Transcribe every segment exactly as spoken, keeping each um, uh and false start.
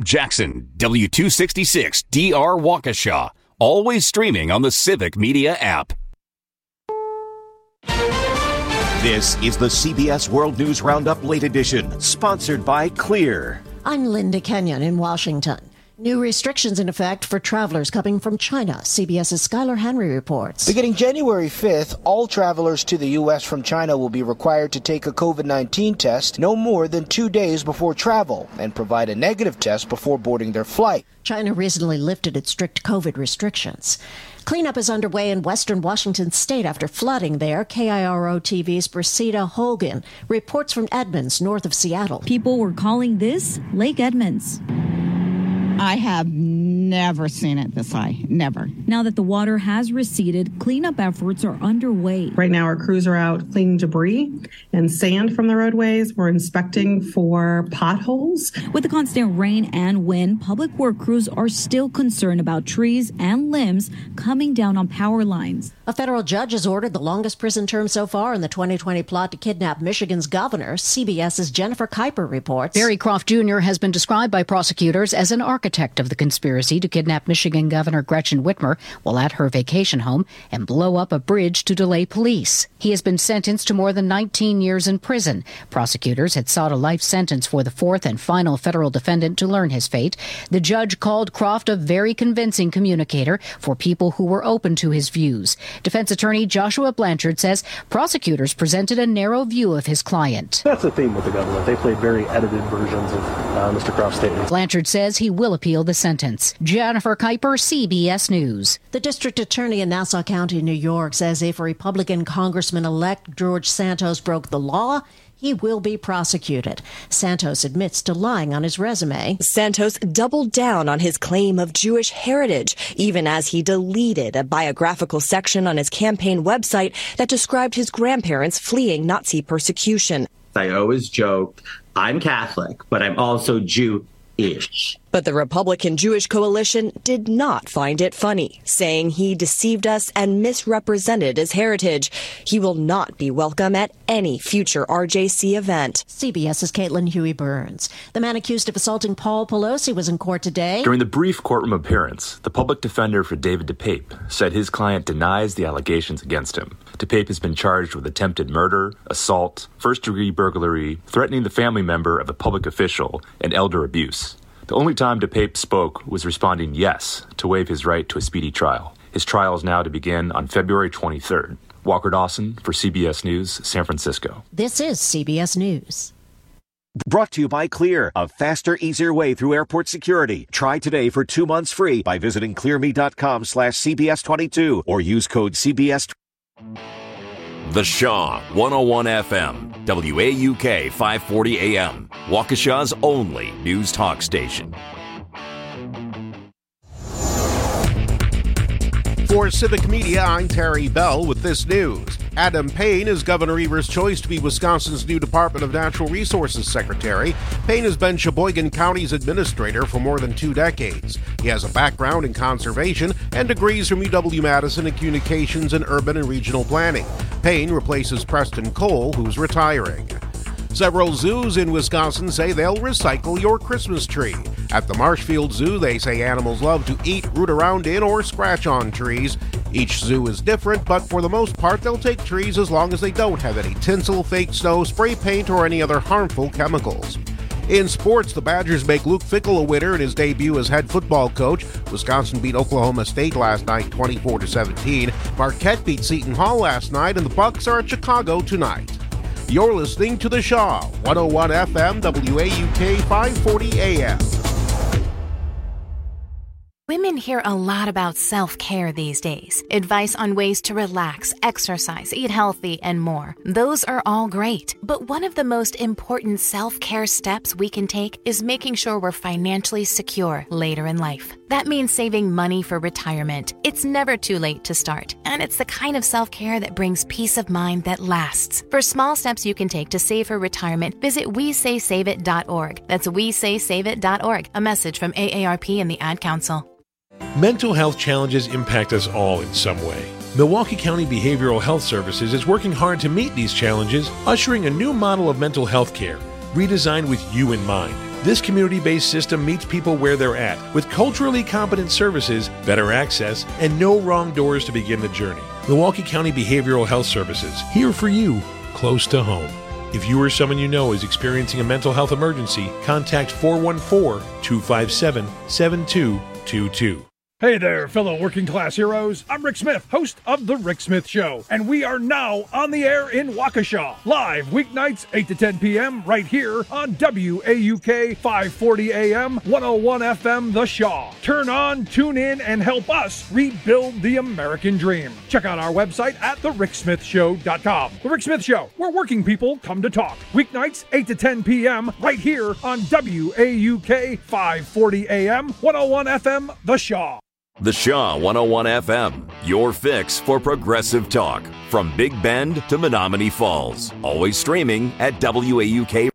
Jackson, W two sixty-six D R Waukesha. Always streaming on the Civic Media app. This is the C B S World News Roundup Late Edition, sponsored by Clear. I'm Linda Kenyon in Washington. New restrictions in effect for travelers coming from China. CBS's Skylar Henry reports. Beginning January fifth, all travelers to the U S from China will be required to take a COVID nineteen test no more than two days before travel and provide a negative test before boarding their flight. China recently lifted its strict COVID restrictions. Cleanup is underway in western Washington state after flooding there. K I R O T V's Brasida Holgan reports from Edmonds, north of Seattle. People were calling this Lake Edmonds. I have never seen it this high. Never. Now that the water has receded, cleanup efforts are underway. Right now, our crews are out cleaning debris and sand from the roadways. We're inspecting for potholes. With the constant rain and wind, public work crews are still concerned about trees and limbs coming down on power lines. A federal judge has ordered the longest prison term so far in the twenty twenty plot to kidnap Michigan's governor. CBS's Jennifer Kuiper reports. Barry Croft Junior has been described by prosecutors as an architect of the conspiracy to kidnap Michigan Governor Gretchen Whitmer while at her vacation home and blow up a bridge to delay police. He has been sentenced to more than nineteen years in prison. Prosecutors had sought a life sentence for the fourth and final federal defendant to learn his fate. The judge called Croft a very convincing communicator for people who were open to his views. Defense attorney Joshua Blanchard says prosecutors presented a narrow view of his client. That's the theme with the government. They played very edited versions of uh, Mister Croft's statement. Blanchard says he will appeal the sentence. Jennifer Kuiper, C B S News. The district attorney in Nassau County, New York, says if Republican Congressman-elect George Santos broke the law, he will be prosecuted. Santos admits to lying on his resume. Santos doubled down on his claim of Jewish heritage, even as he deleted a biographical section on his campaign website that described his grandparents fleeing Nazi persecution. I always joked, I'm Catholic, but I'm also Jew-ish. But the Republican Jewish coalition did not find it funny, saying he deceived us and misrepresented his heritage. He will not be welcome at any future R J C event. CBS's Caitlin Huey-Burns. The man accused of assaulting Paul Pelosi was in court today. During the brief courtroom appearance, the public defender for David DePape said his client denies the allegations against him. DePape has been charged with attempted murder, assault, first-degree burglary, threatening the family member of a public official, and elder abuse. The only time DePape spoke was responding yes to waive his right to a speedy trial. His trial is now to begin on February twenty-third. Walker Dawson for C B S News, San Francisco. This is C B S News. Brought to you by Clear, a faster, easier way through airport security. Try today for two months free by visiting clearme.com slash CBS22 or use code C B S. The Shaw, one oh one F M, W A U K five forty A M, Waukesha's only news talk station. For Civic Media, I'm Terry Bell with this news. Adam Payne is Governor Evers' choice to be Wisconsin's new Department of Natural Resources Secretary. Payne has been Sheboygan County's administrator for more than two decades. He has a background in conservation and degrees from U W-Madison in communications and urban and regional planning. Payne replaces Preston Cole, who's retiring. Several zoos in Wisconsin say they'll recycle your Christmas tree. At the Marshfield Zoo, they say animals love to eat, root around in, or scratch on trees. Each zoo is different, but for the most part, they'll take trees as long as they don't have any tinsel, fake snow, spray paint, or any other harmful chemicals. In sports, the Badgers make Luke Fickell a winner in his debut as head football coach. Wisconsin beat Oklahoma State last night twenty-four to seventeen. Marquette beat Seton Hall last night, and the Bucks are at Chicago tonight. You're listening to The Shaw, one oh one F M, W A U K five forty A M. Women hear a lot about self-care these days. Advice on ways to relax, exercise, eat healthy, and more. Those are all great. But one of the most important self-care steps we can take is making sure we're financially secure later in life. That means saving money for retirement. It's never too late to start, and it's the kind of self-care that brings peace of mind that lasts. For small steps you can take to save for retirement, visit we say save it dot org. That's we say save it dot org. A message from A A R P and the Ad Council. Mental health challenges impact us all in some way. Milwaukee County Behavioral Health Services is working hard to meet these challenges, ushering a new model of mental health care, redesigned with you in mind. This community-based system meets people where they're at, with culturally competent services, better access, and no wrong doors to begin the journey. Milwaukee County Behavioral Health Services, here for you, close to home. If you or someone you know is experiencing a mental health emergency, contact four one four, two five seven, seven two two two. Hey there, fellow working class heroes. I'm Rick Smith, host of The Rick Smith Show, and we are now on the air in Waukesha, live weeknights eight to ten p.m. right here on W A U K five forty A M, one oh one F M The Shaw. Turn on, tune in, and help us rebuild the American dream. Check out our website at the rick smith show dot com. The Rick Smith Show, where working people come to talk. Weeknights eight to ten p.m. right here on W A U K five forty A M, one oh one F M The Shaw. The Shaw one oh one F M, your fix for progressive talk. From Big Bend to Menominee Falls. Always streaming at W A U K.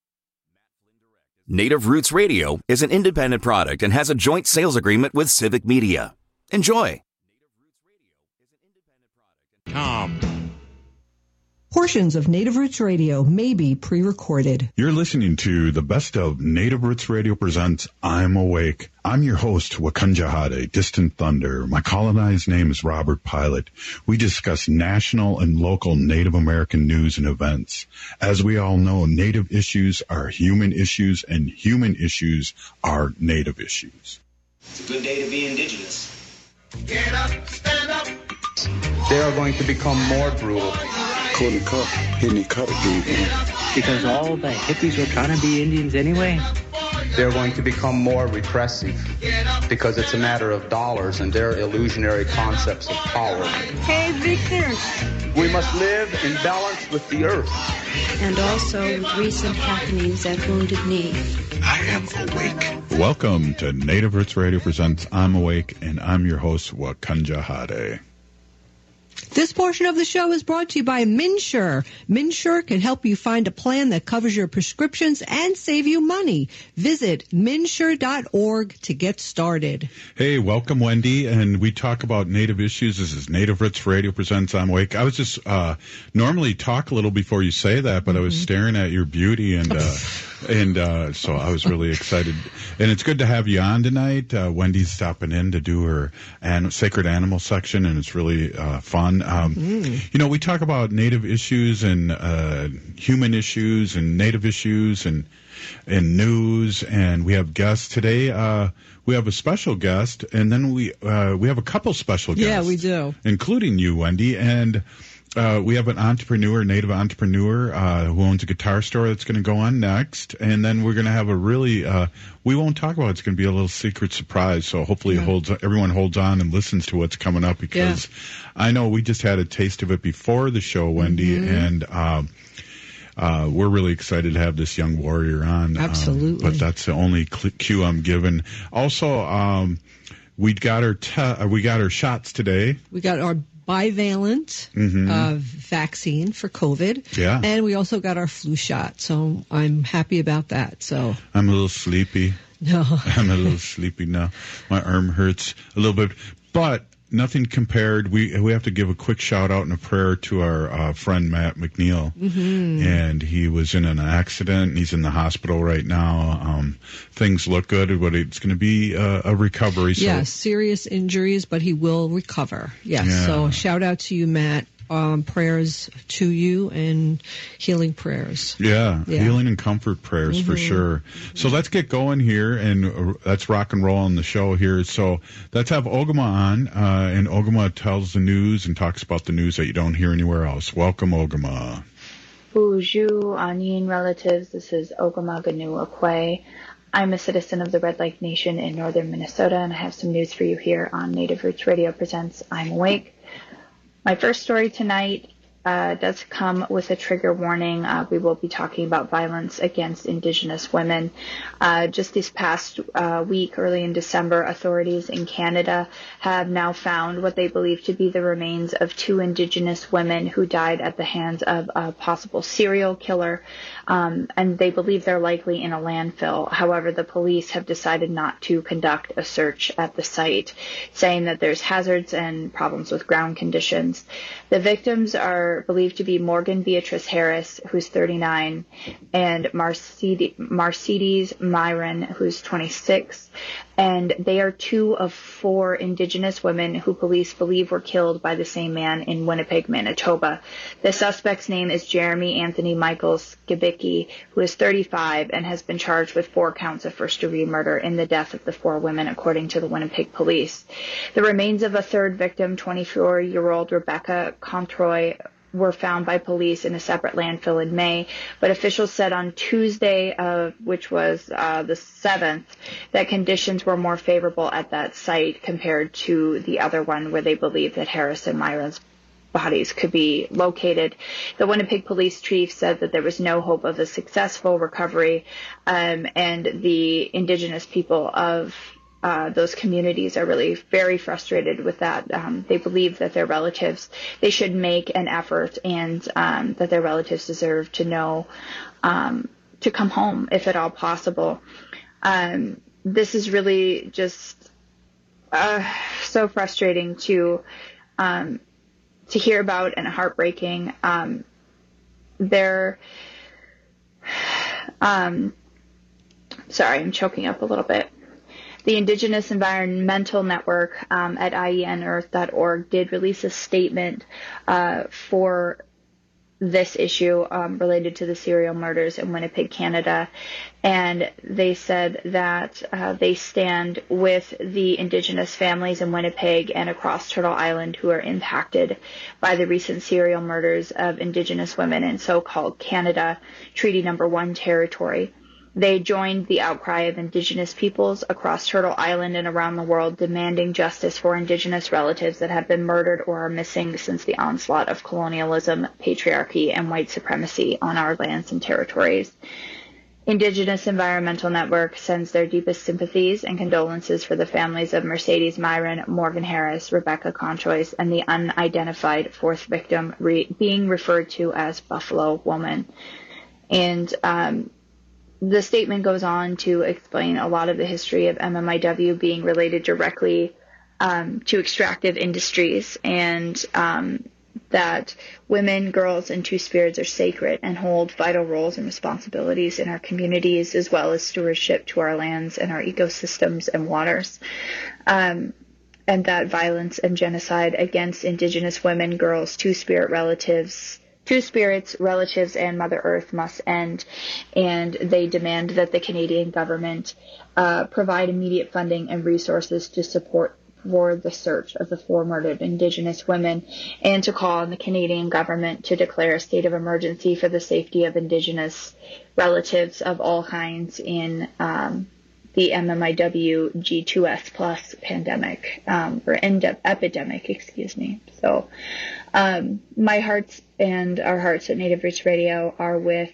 Native Roots Radio is an independent product and has a joint sales agreement with Civic Media. Enjoy. Tom. Portions of Native Roots Radio may be pre-recorded. You're listening to the best of Native Roots Radio presents I'm Awake. I'm your host, Wakanja Hade, Distant Thunder. My colonized name is Robert Pilot. We discuss national and local Native American news and events. As we all know, Native issues are human issues, and human issues are Native issues. It's a good day to be Indigenous. Get up, stand up. They are going to become more brutal. Couldn't cut any cut because all the hippies were trying to be Indians anyway. They're going to become more repressive because it's a matter of dollars and their illusionary concepts of power. Hey, Victor. We must live in balance with the earth. And also with recent happenings at Wounded Knee. I am awake. Welcome to Native Roots Radio presents I'm Awake, and I'm your host, Wakanja Hade. This portion of the show is brought to you by MNsure. MNsure can help you find a plan that covers your prescriptions and save you money. Visit mnsure dot org to get started. Hey, welcome, Wendy. And we talk about Native issues. This is Native Roots Radio presents I'm Awake. I was just uh, normally talk a little before you say that, but mm-hmm. I was staring at your beauty, and uh, and uh, so I was really excited. And it's good to have you on tonight. Uh, Wendy's stopping in to do her an- sacred animal section, and it's really uh, fun. Um, mm. You know, we talk about Native issues and uh, human issues and Native issues and and news, and we have guests today. Uh, we have a special guest, and then we uh, we have a couple special guests. Yeah, we do, including you, Wendy, and. Uh, we have an entrepreneur, Native entrepreneur, uh, who owns a guitar store that's going to go on next. And then we're going to have a really, uh, we won't talk about it. It's going to be a little secret surprise. So hopefully yeah. it holds, everyone holds on and listens to what's coming up, because yeah. I know we just had a taste of it before the show, Wendy. Mm-hmm. And, um, uh, we're really excited to have this young warrior on. Absolutely. Um, but that's the only cue I'm given. Also, um, we got our, te- we got our shots today. We got our bivalent mm-hmm. uh, vaccine for COVID. Yeah. And we also got our flu shot. So I'm happy about that. So I'm a little sleepy. No. I'm a little sleepy now. My arm hurts a little bit. But nothing compared. We we have to give a quick shout out and a prayer to our uh, friend Matt McNeil. Mm-hmm. And he was in an accident. He's in the hospital right now. Um, things look good, but it's going to be uh, a recovery. So. Yeah, serious injuries, but he will recover. Yes. Yeah. So shout out to you, Matt. Um, prayers to you and healing prayers. Yeah, yeah. healing and comfort prayers mm-hmm. for sure. So let's get going here, and uh, let's rock and roll on the show here. So let's have Ogama on, uh, and Ogama tells the news and talks about the news that you don't hear anywhere else. Welcome, Ogama. Bonjour, Anin relatives. This is Ogama Ganu Akwe. I'm a citizen of the Red Lake Nation in northern Minnesota, and I have some news for you here on Native Roots Radio presents I'm Awake. My first story tonight uh, does come with a trigger warning. Uh, we will be talking about violence against Indigenous women. Uh, just this past uh, week, early in December, authorities in Canada have now found what they believe to be the remains of two Indigenous women who died at the hands of a possible serial killer. Um, and they believe they're likely in a landfill. However, the police have decided not to conduct a search at the site, saying that there's hazards and problems with ground conditions. The victims are are believed to be Morgan Beatrice Harris, who's thirty-nine, and Mercedes, Mercedes Myron, who's twenty-six. And they are two of four Indigenous women who police believe were killed by the same man in Winnipeg, Manitoba. The suspect's name is Jeremy Anthony Michaels Gibicki, who is thirty-five and has been charged with four counts of first-degree murder in the death of the four women, according to the Winnipeg police. The remains of a third victim, twenty-four-year-old Rebecca Controy, were found by police in a separate landfill in May, but officials said on Tuesday, uh, which was uh, the seventh, that conditions were more favorable at that site compared to the other one where they believe that Harris and Myron's bodies could be located. The Winnipeg police chief said that there was no hope of a successful recovery, um, and the Indigenous people of Uh, those communities are really very frustrated with that. Um, they believe that their relatives, they should make an effort, and um, that their relatives deserve to know, um, to come home if at all possible. Um, this is really just uh, so frustrating to um, to hear about and heartbreaking. Um, they're, um, sorry, I'm choking up a little bit. The Indigenous Environmental Network um, at I E N earth dot org did release a statement uh, for this issue um, related to the serial murders in Winnipeg, Canada. And they said that uh, they stand with the Indigenous families in Winnipeg and across Turtle Island who are impacted by the recent serial murders of Indigenous women in so-called Canada Treaty Number One territory. They joined the outcry of Indigenous peoples across Turtle Island and around the world demanding justice for Indigenous relatives that have been murdered or are missing since the onslaught of colonialism, patriarchy, and white supremacy on our lands and territories. Indigenous Environmental Network sends their deepest sympathies and condolences for the families of Mercedes Myron, Morgan Harris, Rebecca Conchois, and the unidentified fourth victim re- being referred to as Buffalo Woman. And um, the statement goes on to explain a lot of the history of M M I W being related directly um, to extractive industries, and um, that women, girls, and Two-Spirits are sacred and hold vital roles and responsibilities in our communities, as well as stewardship to our lands and our ecosystems and waters. Um, and that violence and genocide against Indigenous women, girls, Two-Spirit relatives, Two-Spirits, relatives, and Mother Earth must end, and they demand that the Canadian government uh, provide immediate funding and resources to support for the search of the four murdered Indigenous women, and to call on the Canadian government to declare a state of emergency for the safety of Indigenous relatives of all kinds in um, the M M I W G two S plus pandemic, um, or ende- epidemic, excuse me. So um, my hearts and our hearts at Native Roots Radio are with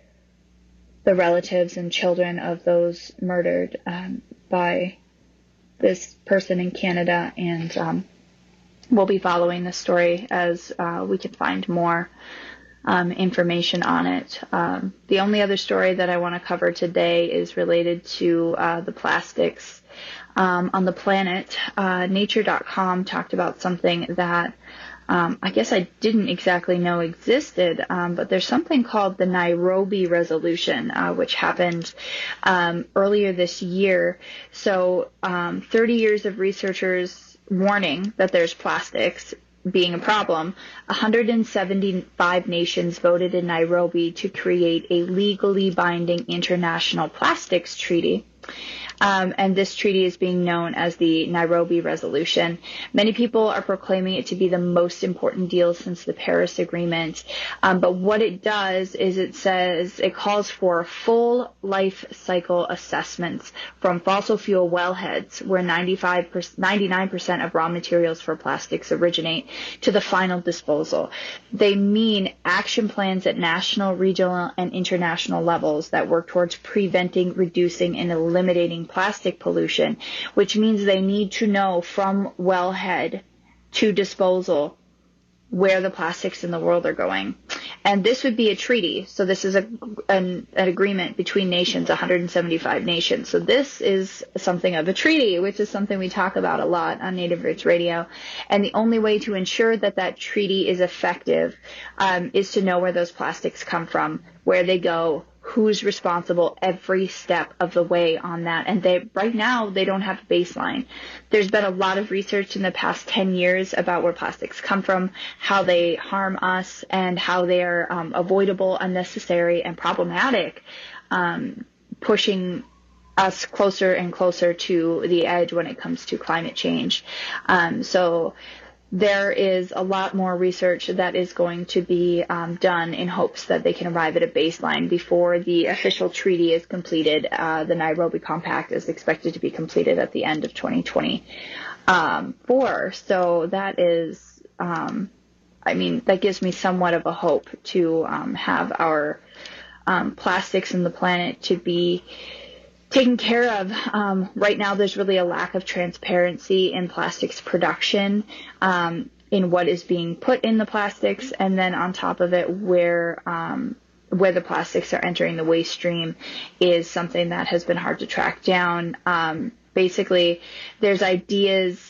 the relatives and children of those murdered um, by this person in Canada, and um, we'll be following this story as uh, we can find more um, information on it. Um, the only other story that I want to cover today is related to uh, the plastics um, on the planet. Uh, Nature dot com talked about something that Um, I guess I didn't exactly know existed, um, but there's something called the Nairobi Resolution, uh, which happened um, earlier this year. So um, thirty years of researchers warning that there's plastics being a problem. one hundred seventy-five nations voted in Nairobi to create a legally binding international plastics treaty. Um, and this treaty is being known as the Nairobi Resolution. Many people are proclaiming it to be the most important deal since the Paris Agreement. Um, but what it does is it says it calls for full life cycle assessments from fossil fuel wellheads, where ninety-five, ninety-nine percent of raw materials for plastics originate, to the final disposal. They mean action plans at national, regional, and international levels that work towards preventing, reducing, and eliminating plastic pollution, which means they need to know from wellhead to disposal where the plastics in the world are going. and this would be a treaty. So this is a, an, an agreement between nations, one hundred seventy-five nations. So this is something of a treaty, which is something we talk about a lot on Native Roots Radio. And the only way to ensure that that treaty is effective um, is to know where those plastics come from, where they go, who's responsible every step of the way on that. And they right now, they don't have a baseline. There's been a lot of research in the past ten years about where plastics come from, how they harm us, and how they are um, avoidable, unnecessary, and problematic, um, pushing us closer and closer to the edge when it comes to climate change. Um, so there is a lot more research that is going to be um, done in hopes that they can arrive at a baseline before the official treaty is completed. Uh, the Nairobi Compact is expected to be completed at the end of twenty twenty-four. So that is, um, I mean, that gives me somewhat of a hope to um, have our um, plastics in the planet to be taken care of. Um, right now, there's really a lack of transparency in plastics production, um, in what is being put in the plastics, and then on top of it, where um, where the plastics are entering the waste stream is something that has been hard to track down. Um, basically, there's ideas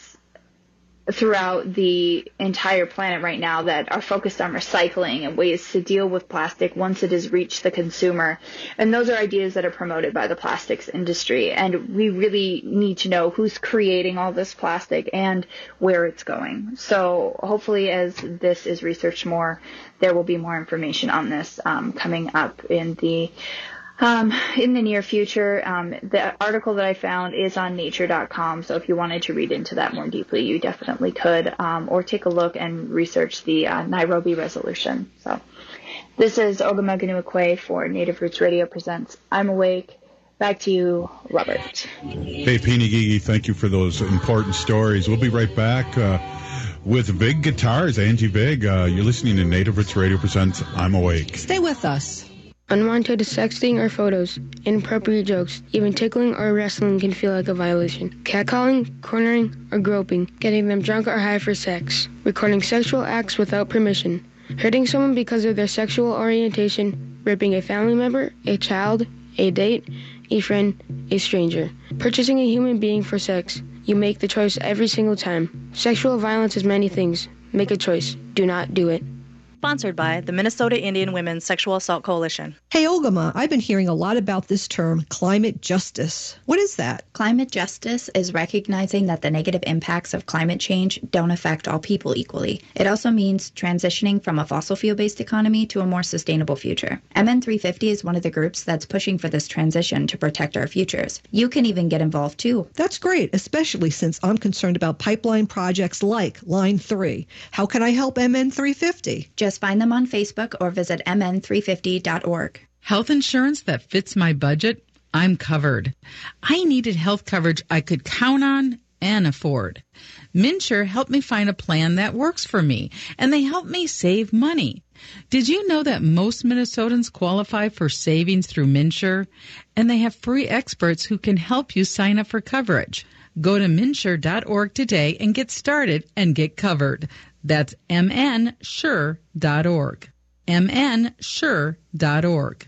throughout the entire planet right now that are focused on recycling and ways to deal with plastic once it has reached the consumer. And those are ideas that are promoted by the plastics industry. And we really need to know who's creating all this plastic and where it's going. So hopefully as this is researched more, there will be more information on this um, coming up in the Um, in the near future. Um, the article that I found is on nature dot com, so if you wanted to read into that more deeply, you definitely could, um, or take a look and research the uh, Nairobi Resolution. So this is Ogamaganu Akwe for Native Roots Radio Presents I'm Awake. Back to you, Robert. Hey, Peeny Gigi, thank you for those important stories. We'll be right back uh, with Vig Guitars, Angie Vig. Uh, you're listening to Native Roots Radio Presents I'm Awake. Stay with us. Unwanted sexting or photos, inappropriate jokes, even tickling or wrestling can feel like a violation. Catcalling, cornering, or groping, getting them drunk or high for sex, recording sexual acts without permission, hurting someone because of their sexual orientation, raping a family member, a child, a date, a friend, a stranger, purchasing a human being for sex. You make the choice every single time. Sexual violence is many things. Make a choice. Do not do it. Sponsored by the Minnesota Indian Women's Sexual Assault Coalition. Hey, Ogama, I've been hearing a lot about this term, climate justice. What is that? Climate justice is recognizing that the negative impacts of climate change don't affect all people equally. It also means transitioning from a fossil fuel-based economy to a more sustainable future. M N three fifty is one of the groups that's pushing for this transition to protect our futures. You can even get involved too. That's great, especially since I'm concerned about pipeline projects like Line three. How can I help M N three fifty? Just Just find them on Facebook or visit M N three fifty dot org. Health insurance that fits my budget? I'm covered. I needed health coverage I could count on and afford. MNsure helped me find a plan that works for me, and they helped me save money. Did you know that most Minnesotans qualify for savings through MNsure? And they have free experts who can help you sign up for coverage. Go to M N sure dot org today and get started and get covered. That's M N sure dot org. M N sure dot org.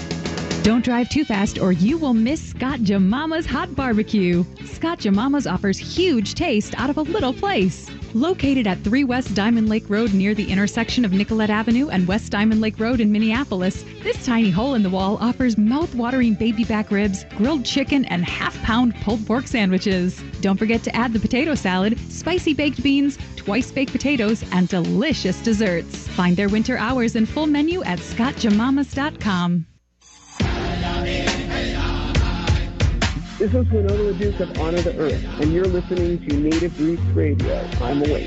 Don't drive too fast or you will miss Scott Jamama's Hot Barbecue. Scott Jamama's offers huge taste out of a little place. Located at three West Diamond Lake Road near the intersection of Nicollet Avenue and West Diamond Lake Road in Minneapolis, this tiny hole in the wall offers mouth-watering baby back ribs, grilled chicken, and half-pound pulled pork sandwiches. Don't forget to add the potato salad, spicy baked beans, twice baked potatoes, and delicious desserts. Find their winter hours and full menu at scott jamamas dot com. This is Winona LaDuke of Honor the Earth, and you're listening to Native Roots Radio. I'm Awake.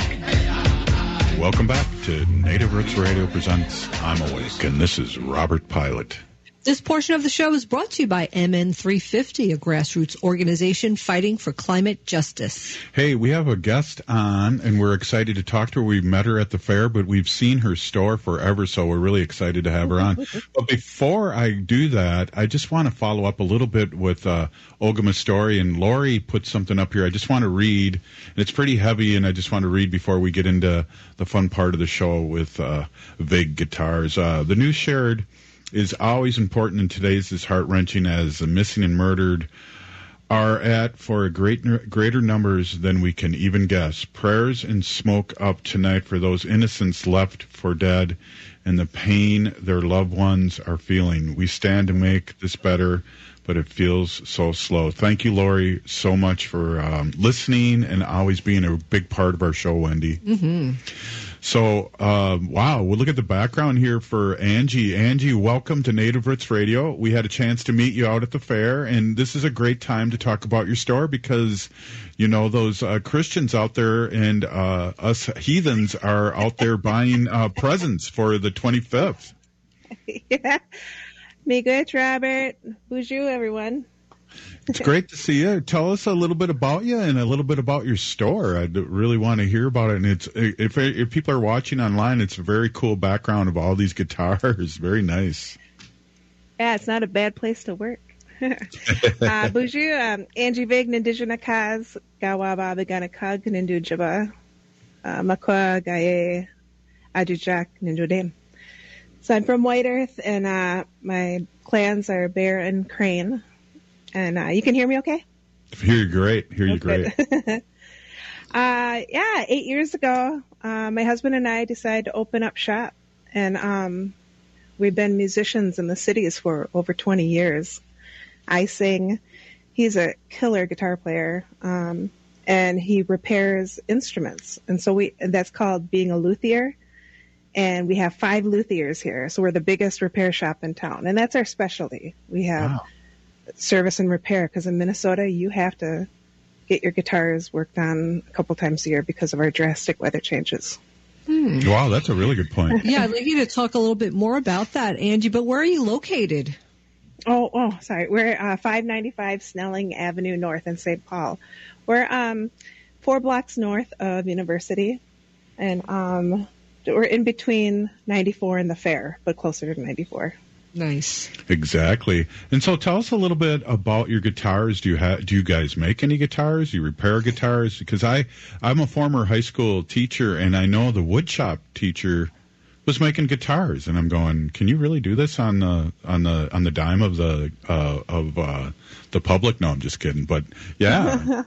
Welcome back to Native Roots Radio Presents I'm Awake, and this is Robert Pilot. This portion of the show is brought to you by M N three fifty, a grassroots organization fighting for climate justice. Hey, we have a guest on, and we're excited to talk to her. We've met her at the fair, but we've seen her store forever, so we're really excited to have her on. But before I do that, I just want to follow up a little bit with uh, Oghma story, and Lori put something up here. I just want to read, and it's pretty heavy, and I just want to read before we get into the fun part of the show with uh, Vig Guitars. Uh, the news shared is always important, and today's is heart-wrenching as the missing and murdered are at for a great, greater numbers than we can even guess. Prayers and smoke up tonight for those innocents left for dead and the pain their loved ones are feeling. We stand to make this better, but it feels so slow. Thank you, Lori, so much for um, listening and always being a big part of our show, Wendy. Mm-hmm. So, uh, wow, we'll look at the background here for Angie. Angie, welcome to Native Roots Radio. We had a chance to meet you out at the fair, and this is a great time to talk about your store because, you know, those uh, Christians out there and uh, us heathens are out there buying uh, presents for the twenty-fifth. Yeah. Miigwech, Robert. Bonjour, everyone. It's great to see you. Tell us a little bit about you and a little bit about your store. I really want to hear about it. And it's if if people are watching online, it's a very cool background of all these guitars. Very nice. Yeah, it's not a bad place to work. uh, bonjour, um, Angie Vig, Nindijana Kaz, Gawaba, Begana Kag, Nindu Jaba, Makwa, Gaye, Ajujak, Ninjodem. So I'm from White Earth, and uh, my clans are Bear and Crane. And uh, you can hear me okay? Hear you great. Hear you That's great. uh, yeah, eight years ago, uh, my husband and I decided to open up shop. And um, we've been musicians in the cities for over twenty years. I sing. He's a killer guitar player. Um, and he repairs instruments. And so we and that's called being a luthier. And we have five luthiers here. So we're the biggest repair shop in town. And that's our specialty. We have... Wow. Service and repair, because in Minnesota you have to get your guitars worked on a couple times a year because of our drastic weather changes. Hmm. Wow, that's a really good point. Yeah, I'd like you to talk a little bit more about that, Angie, but where are you located? Oh, oh, sorry. We're uh, five ninety-five Snelling Avenue North in Saint Paul. We're um, four blocks north of University, and um, we're in between ninety-four and the fair, but closer to ninety-four. Nice. Exactly. And so tell us a little bit about your guitars. Do you have, do you guys make any guitars? Do you repair guitars? Because I, I'm a former high school teacher, and I know the woodshop teacher was making guitars, and I'm going, can you really do this on the on the on the dime of the uh, of uh, the public? No, I'm just kidding. But yeah.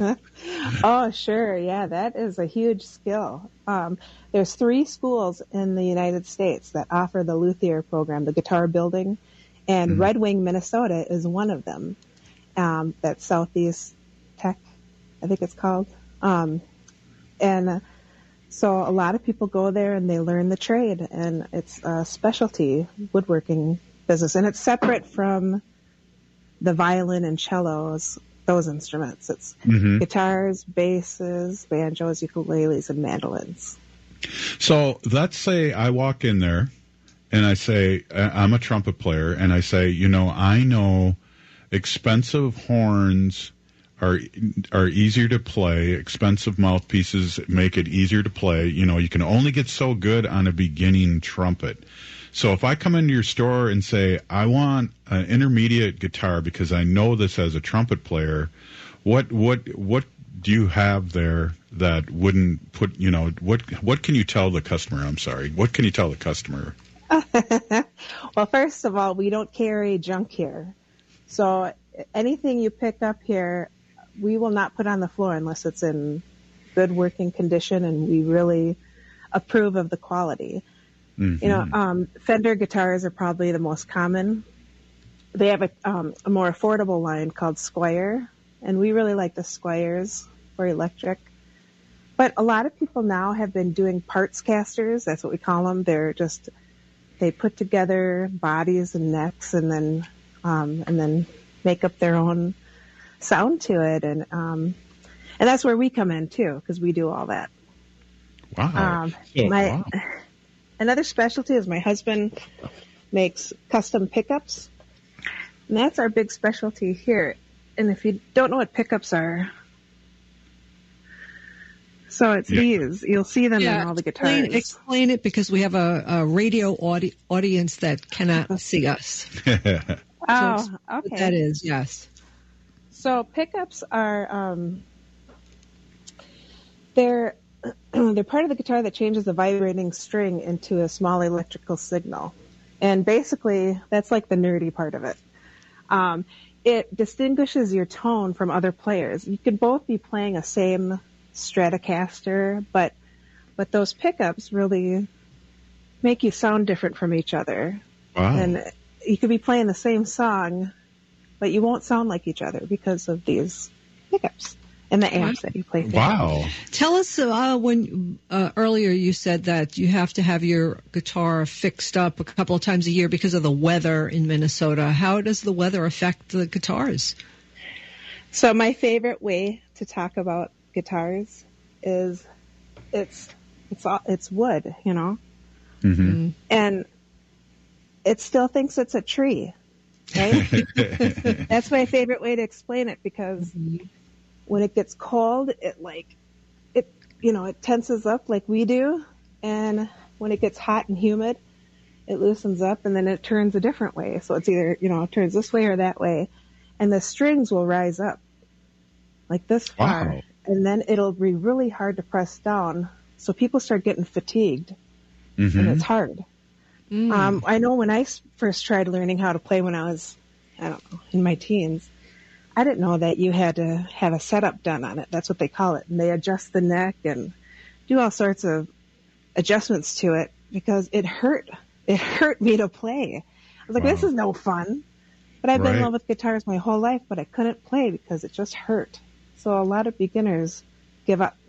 Oh, sure. Yeah, that is a huge skill. Um, there's three schools in the United States that offer the luthier program, the guitar building, and mm-hmm. Red Wing, Minnesota is one of them. Um, that's Southeast Tech, I think it's called. Um, and uh, so a lot of people go there and they learn the trade, and it's a specialty woodworking business, and it's separate from the violin and cellos. Those instruments. It's mm-hmm. guitars, basses, banjos, ukuleles, and mandolins. So let's say I walk in there and I say, I'm a trumpet player, and I say, you know, I know expensive horns are are easier to play, expensive mouthpieces make it easier to play. You know, you can only get so good on a beginning trumpet. So if I come into your store and say, I want an intermediate guitar because I know this as a trumpet player, what what what do you have there that wouldn't put, you know, what what can you tell the customer? I'm sorry. What can you tell the customer? Well, first of all, we don't carry junk here. So anything you pick up here, we will not put on the floor unless it's in good working condition and we really approve of the quality. Mm-hmm. You know, um, Fender guitars are probably the most common. They have a, um, a more affordable line called Squire, and we really like the Squires for electric. But a lot of people now have been doing parts casters. That's what we call them. They're just, they put together bodies and necks and then, um, and then make up their own sound to it. And, um, and that's where we come in too, because we do all that. Wow. Um, my, wow. Another specialty is my husband makes custom pickups. And that's our big specialty here. And if you don't know what pickups are, so it's yeah. these. You'll see them yeah, in all the guitars. Explain, explain it, because we have a, a radio audi- audience that cannot see us. Oh, so okay. What that is, yes. So pickups are um, they're they're part of the guitar that changes the vibrating string into a small electrical signal, and basically that's like the nerdy part of it. Um, it distinguishes your tone from other players. You could both be playing a same Stratocaster, but but those pickups really make you sound different from each other. Wow. And you could be playing the same song, but you won't sound like each other because of these pickups and the amps that you play through. Wow. Tell us, uh, when uh, earlier you said that you have to have your guitar fixed up a couple of times a year because of the weather in Minnesota. How does the weather affect the guitars? So my favorite way to talk about guitars is it's it's all, it's wood, you know, mm-hmm. and it still thinks it's a tree, right? That's my favorite way to explain it, because mm-hmm. when it gets cold, it like it you know it tenses up like we do, and when it gets hot and humid, it loosens up, and then it turns a different way. So it's either you know it turns this way or that way, and the strings will rise up like this far. Wow. And then it'll be really hard to press down. So people start getting fatigued, mm-hmm. and it's hard. Mm. Um, I know when I first tried learning how to play when I was, I don't know, in my teens, I didn't know that you had to have a setup done on it. That's what they call it. And they adjust the neck and do all sorts of adjustments to it, because it hurt. It hurt me to play. I was like, wow. This is no fun. But I've been right. in love with guitars my whole life, but I couldn't play because it just hurt. So a lot of beginners give up.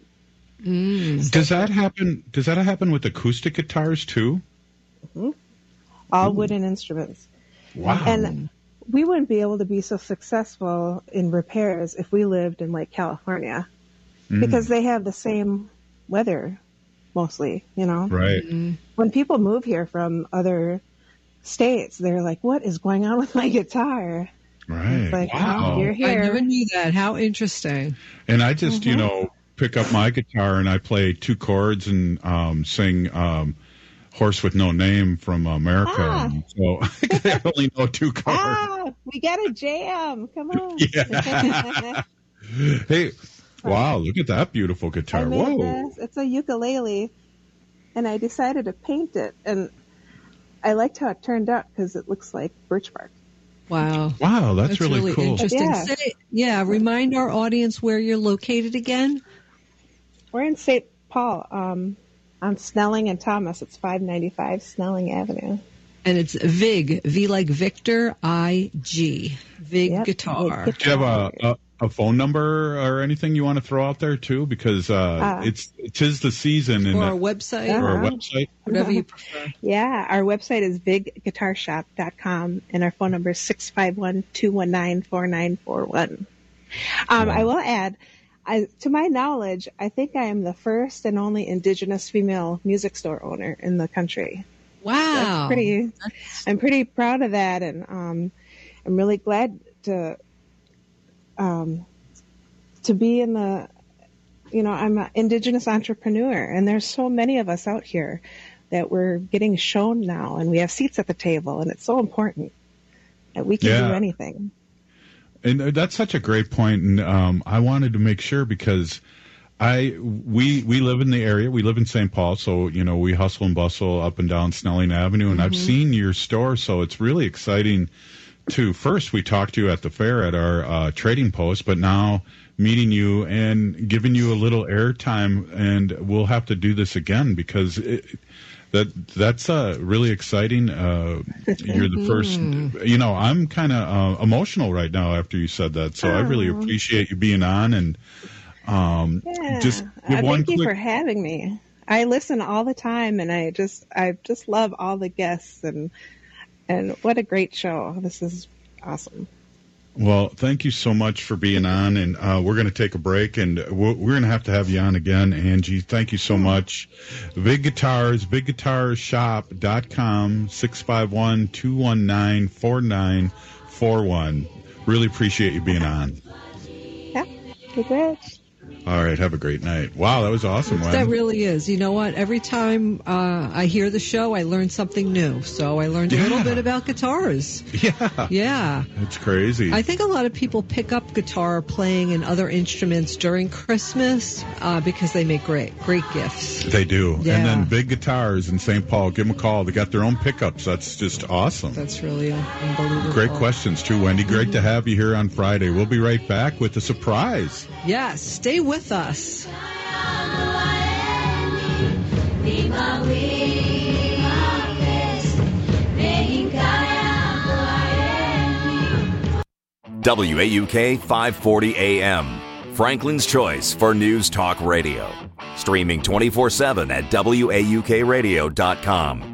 Mm. Does that happen? Does that happen with acoustic guitars too? Mm-hmm. All Ooh. wooden instruments. Wow. And we wouldn't be able to be so successful in repairs if we lived in like California, mm. because they have the same weather mostly, you know? Right. Mm. When people move here from other states, they're like, what is going on with my guitar? Right. It's like, wow. oh, you're here. I never knew that. How interesting. And I just, mm-hmm. you know, pick up my guitar and I play two chords and um, sing um, Horse with No Name from America. Ah. So I only know two chords. Ah, we got a jam. Come on. Yeah. Hey, wow, look at that beautiful guitar. I made Whoa. this. It's a ukulele, and I decided to paint it. And I liked how it turned out because it looks like birch bark. Wow. Wow, that's, that's really, really cool. Interesting. Yeah. Say, yeah, remind our audience where you're located again. We're in Saint Paul, um, on Snelling and Thomas. It's five ninety-five Snelling Avenue. And it's Vig, V like Victor, I G, Vig Yep, Guitar. Vig Do you have a, a, a phone number or anything you want to throw out there too? Because uh, Uh, it's tis the season. Or and our website. Or our Uh-huh. website. Whatever you prefer. Yeah, our website is vig guitar shop dot com, and our phone number is six five one, two one nine, four nine four one. Um, I will add, I, to my knowledge, I think I am the first and only Indigenous female music store owner in the country. Wow. That's pretty, I'm pretty proud of that, and um, I'm really glad to um, to be in the, you know, I'm an Indigenous entrepreneur, and there's so many of us out here that we're getting shown now, and we have seats at the table, and it's so important that we can Yeah. do anything. And that's such a great point, and um, I wanted to make sure because I we we live in the area. We live in Saint Paul, so you know we hustle and bustle up and down Snelling Avenue, and Mhm. I've seen your store, so it's really exciting. To first, we talked to you at the fair at our uh, trading post, but now meeting you and giving you a little airtime, and we'll have to do this again because it, that that's uh, really exciting. Uh, you're the first. You know, I'm kind of uh, emotional right now after you said that, so I really Aw. appreciate you being on and um, Yeah. just Uh, give one thank you quick. for having me. I listen all the time, and I just I just love all the guests, and and what a great show. This is awesome. Well, thank you so much for being on, and uh, we're going to take a break, and we're, we're going to have to have you on again, Angie. Thank you so much. Big Guitars, big guitars shop dot com, six five one, two one nine, four nine four one. Really appreciate you being on. Yeah, you're great. All right, have a great night. Wow, that was awesome, Len. That really is. You know what? Every time uh, I hear the show, I learn something new. So I learned a Yeah. little bit about guitars. Yeah. Yeah. It's crazy. I think a lot of people pick up guitar playing and other instruments during Christmas uh, because they make great, great gifts. They do. Yeah. And then Big Guitars in Saint Paul, give them a call. They got their own pickups. That's just awesome. That's really unbelievable. Great questions, too, Wendy. Great to have you here on Friday. We'll be right back with a surprise. Yes, stay with us. W A U K five forty A M, Franklin's Choice for News Talk Radio. Streaming twenty-four seven at W A U K radio dot com.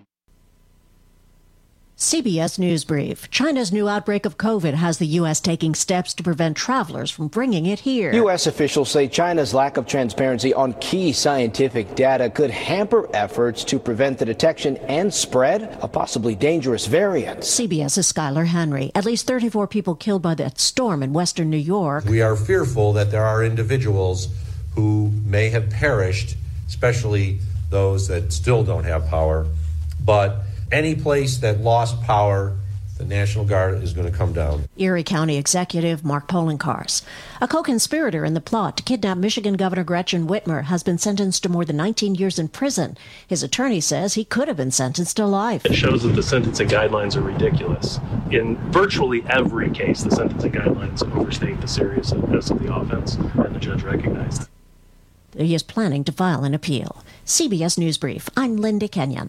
C B S News Brief. China's new outbreak of COVID has the U S taking steps to prevent travelers from bringing it here. U S officials say China's lack of transparency on key scientific data could hamper efforts to prevent the detection and spread of possibly dangerous variants. CBS's Skylar Henry. At least thirty-four people killed by that storm in western New York. We are fearful that there are individuals who may have perished, especially those that still don't have power, but any place that lost power, the National Guard is going to come down. Erie County Executive Mark Poloncarz. A co-conspirator in the plot to kidnap Michigan Governor Gretchen Whitmer has been sentenced to more than nineteen years in prison. His attorney says he could have been sentenced to life. It shows that the sentencing guidelines are ridiculous. In virtually every case, the sentencing guidelines overstate the seriousness of the offense, and the judge recognized it. He is planning to file an appeal. C B S News Brief. I'm Linda Kenyon.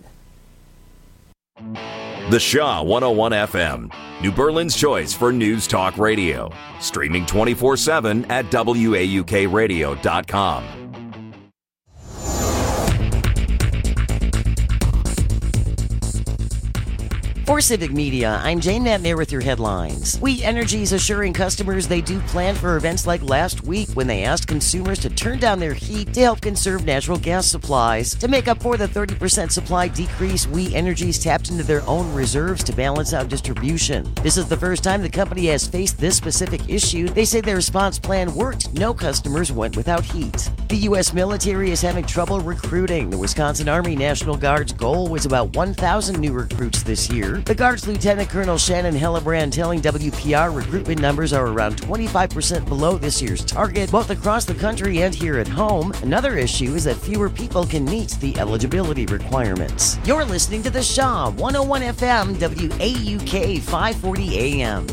The Shaw one oh one F M, New Berlin's choice for News Talk Radio. Streaming twenty-four seven at W A U K radio dot com. For Civic Media, I'm Jane Matnair with your headlines. We Energy is assuring customers they do plan for events like last week when they asked consumers to turn down their heat to help conserve natural gas supplies. To make up for the thirty percent supply decrease, We Energy's tapped into their own reserves to balance out distribution. This is the first time the company has faced this specific issue. They say their response plan worked. No customers went without heat. The U S military is having trouble recruiting. The Wisconsin Army National Guard's goal was about one thousand new recruits this year. The Guard's Lieutenant Colonel Shannon Hellebrand telling W P R recruitment numbers are around twenty-five percent below this year's target, both across the country and here at home. Another issue is that fewer people can meet the eligibility requirements. You're listening to The Shaw one oh one F M, W A U K five forty A M.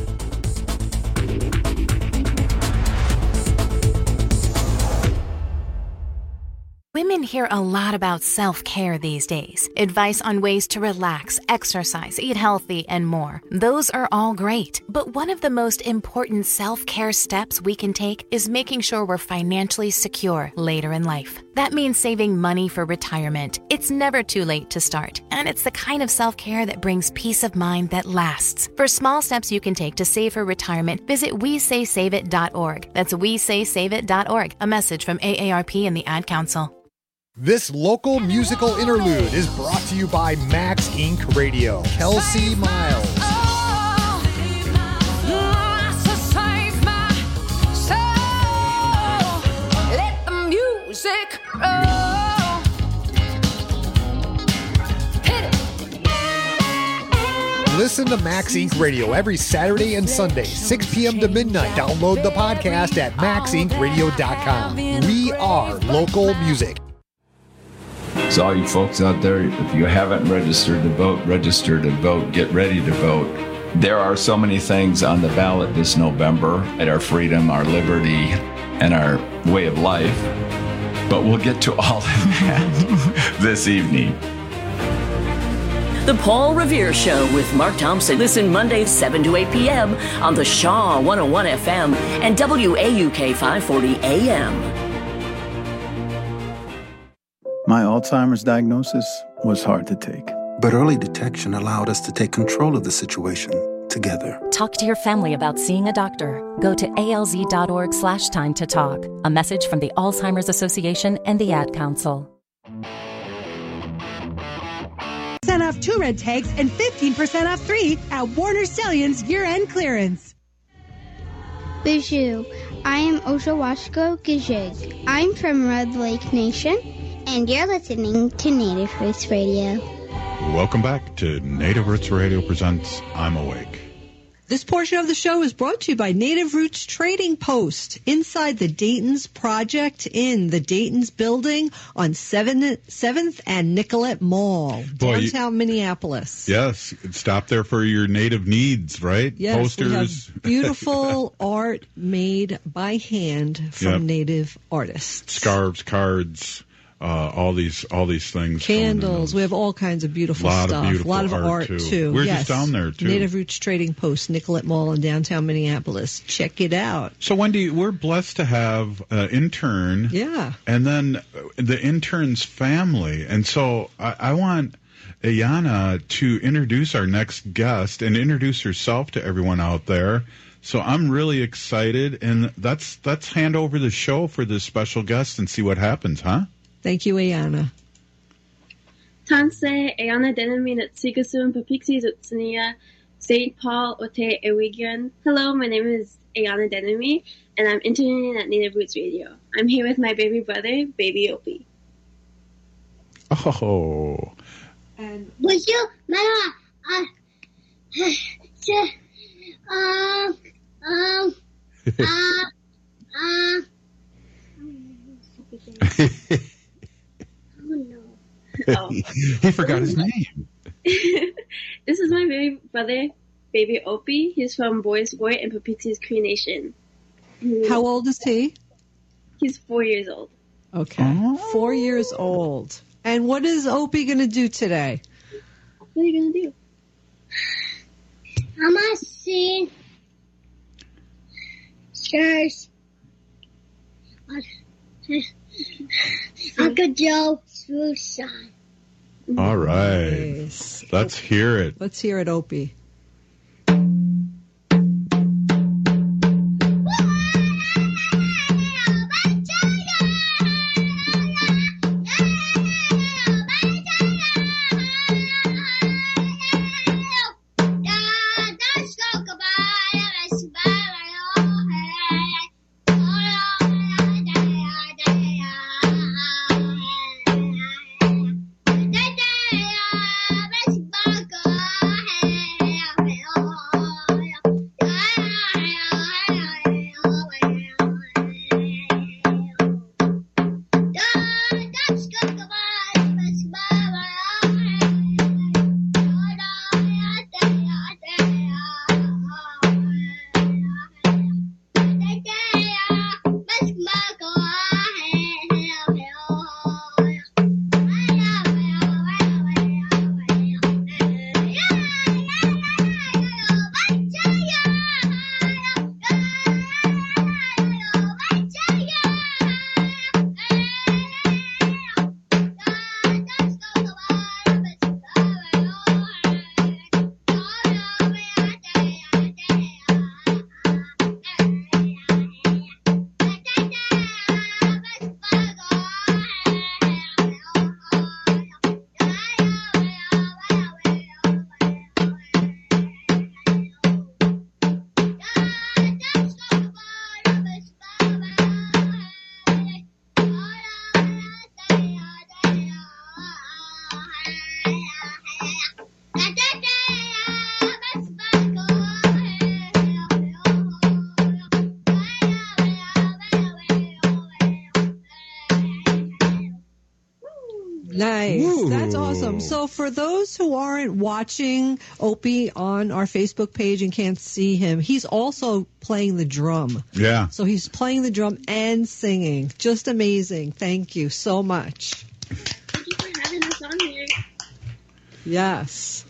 Women hear a lot about self-care these days. Advice on ways to relax, exercise, eat healthy, and more. Those are all great. But one of the most important self-care steps we can take is making sure we're financially secure later in life. That means saving money for retirement. It's never too late to start. And it's the kind of self-care that brings peace of mind that lasts. For small steps you can take to save for retirement, visit we say save it dot org. That's we say save it dot org. A message from A A R P and the Ad Council. This local musical interlude is brought to you by Max Incorporated. Radio. Kelsey Miles. Let the music roll. Hit it. Listen to Max Incorporated. Radio every Saturday and Sunday, six p.m. to midnight. Download the podcast at max inc radio dot com. We are local music. So all you folks out there, if you haven't registered to vote, register to vote, get ready to vote. There are so many things on the ballot this November at our freedom, our liberty, and our way of life. But we'll get to all of that this evening. The Paul Revere Show with Mark Thompson. Listen Mondays seven to eight p.m. on the Shaw one oh one F M and W A U K five forty A M. My Alzheimer's diagnosis was hard to take. But early detection allowed us to take control of the situation, together. Talk to your family about seeing a doctor. Go to alz.org slash time to talk. A message from the Alzheimer's Association and the Ad Council. Percent off two red tags and fifteen percent off three at Warner Stellian's year-end clearance. Bonjour, I am Oshawashko Gajig. I'm from Red Lake Nation, and you're listening to Native Roots Radio. Welcome back to Native Roots Radio presents I'm Awake. This portion of the show is brought to you by Native Roots Trading Post inside the Dayton's Project in the Dayton's building on seventh and Nicollet Mall, Boy, downtown you, Minneapolis. Yes, stop there for your native needs, right? Yes, Posters. We have beautiful art made by hand from Yep. Native artists. Scarves, cards, uh, all these all these things. Candles. We have all kinds of beautiful Lot of stuff. beautiful a lot of art, art, too. too. We're yes. just down there, too. Native Roots Trading Post, Nicollet Mall in downtown Minneapolis. Check it out. So, Wendy, we're blessed to have an intern. Yeah. And then the intern's family. And so I, I want Ayana to introduce our next guest and introduce herself to everyone out there. So I'm really excited. And let's, let's hand over the show for this special guest and see what happens, huh? Thank you, Ayana. Tanse Ayana Denami Natsigasum Papixi Zutsania Saint Paul Ote Ewigian. Hello, my name is Ayana Denami, and I'm interning at Native Roots Radio. I'm here with my baby brother, Baby Opie. Oh. And would you, Mama, uh, um, um, uh, uh, Oh. He forgot his name. This is my baby brother, Baby Opie. He's from Boys Boy and Papixi's Cree Nation. How old is he? He's four years old. Okay. Oh. Four years old. And what is Opie going to do today? What are you going to do? I'm going to sing Cheers. Uncle Joe Smooth Song. All right. Nice. Let's hear it. Let's hear it, Opie. Nice. Ooh. That's awesome. So for those who aren't watching Opie on our Facebook page and can't see him, he's also playing the drum. Yeah. So he's playing the drum and singing. Just amazing. Thank you so much. Thank you for having us on here. Yes.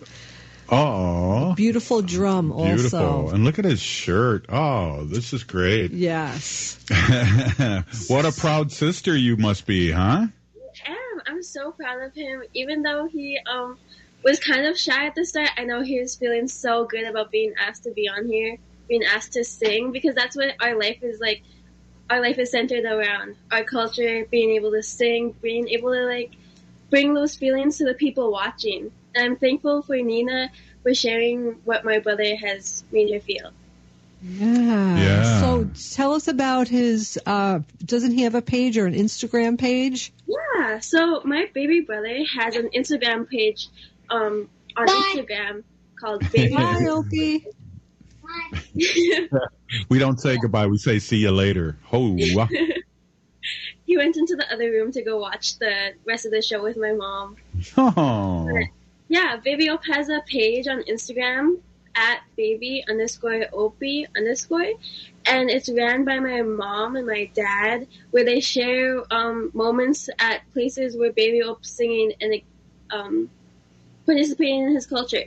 Oh. Beautiful drum also. Beautiful. And look at his shirt. Oh, this is great. Yes. What a proud sister you must be, huh? am. I'm so proud of him. Even though he um was kind of shy at the start. I know he was feeling so good about being asked to be on here, being asked to sing, because that's what our life is like. Our life is centered around our culture, being able to sing, being able to like bring those feelings to the people watching. And I'm thankful for Nina for sharing what my brother has made her feel. Yeah. Yeah. So tell us about his, uh, doesn't he have a page or an Instagram page? Yeah. So my baby brother has an Instagram page um, on Bye. Instagram called Baby. Bye, Opie. We don't say goodbye. We say see you later. Ho. He went into the other room to go watch the rest of the show with my mom. Oh. But yeah, Baby Op has a page on Instagram at baby underscore opie underscore, and it's ran by my mom and my dad, where they share um, moments at places where Baby Op's singing and um, participating in his culture.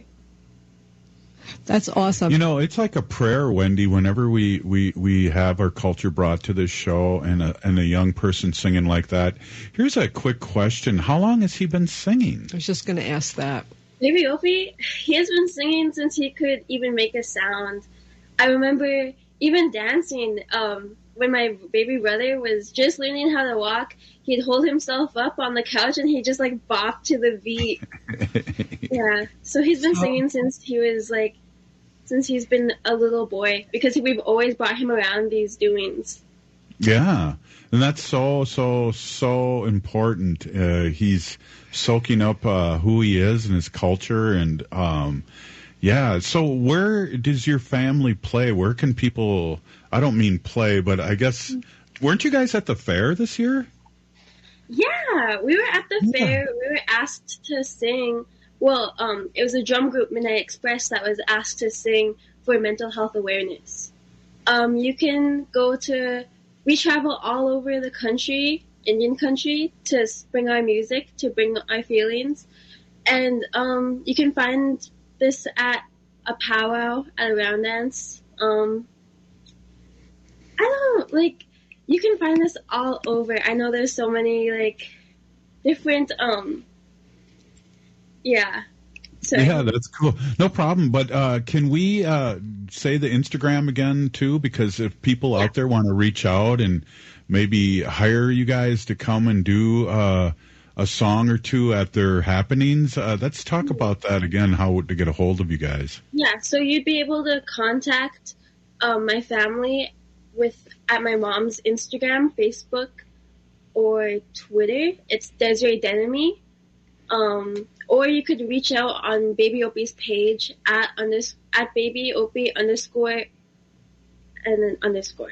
That's awesome. You know, it's like a prayer, Wendy, whenever we, we, we have our culture brought to this show and a, and a young person singing like that. Here's a quick question. How long has he been singing? I was just going to ask that. Baby Opie, he has been singing since he could even make a sound. I remember even dancing um, when my baby brother was just learning how to walk. He'd hold himself up on the couch and he'd just like bop to the beat. Yeah, so he's been singing since he was like, since he's been a little boy, because we've always brought him around these doings. Yeah, and that's so, so, so important. Uh, he's soaking up uh, who he is and his culture. And, um, yeah, so where does your family play? Where can people, I don't mean play, but I guess, weren't you guys at the fair this year? Yeah, we were at the yeah. fair. We were asked to sing. Well, um, it was a drum group, Midnight Express, that was asked to sing for mental health awareness. Um, you can go to, we travel all over the country, Indian country, to bring our music, to bring our feelings. And um, you can find this at a powwow, at a round dance. Um, I don't, like, you can find this all over. I know there's so many, like, different, um, yeah. So, yeah, that's cool. No problem. But uh, can we uh, say the Instagram again, too? Because if people yeah. out there want to reach out and maybe hire you guys to come and do uh, a song or two at their happenings, uh, let's talk about that again, how to get a hold of you guys. Yeah, so you'd be able to contact um, my family with at my mom's Instagram, Facebook, or Twitter. It's Desiree Denemy. Um, or you could reach out on Baby Opie's page at unders- at Baby Opie underscore and then underscore.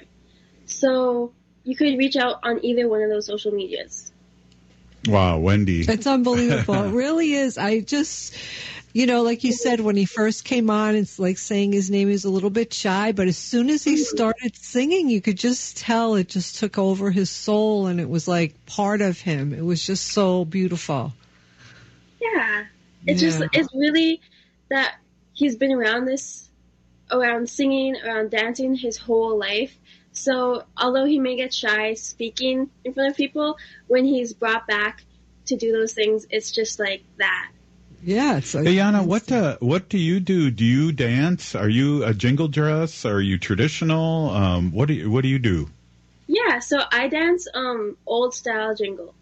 So you could reach out on either one of those social medias. Wow, Wendy. It's unbelievable. It really is. I just, you know, like you said, when he first came on, it's like saying his name, he was a little bit shy, but as soon as he started singing, you could just tell it just took over his soul, and it was like part of him. It was just so beautiful. Yeah. It's Yeah. just, it's really that he's been around this, around singing, around dancing his whole life. So although he may get shy speaking in front of people, when he's brought back to do those things, it's just like that. Yeah. It's like, hey, Yana, what uh, what do you do? Do you dance? Are you a jingle dress? Are you traditional? Um, what do you, what do you do? Yeah, so I dance um old style jingle.